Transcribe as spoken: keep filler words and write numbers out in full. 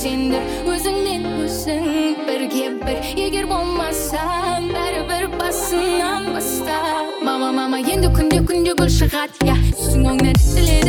сендір өзіңмен өзің бірге бір егер болмасам бәрібір басынан баста мама мама енді күнде күнде гүл шығады я түсің оңнан тіле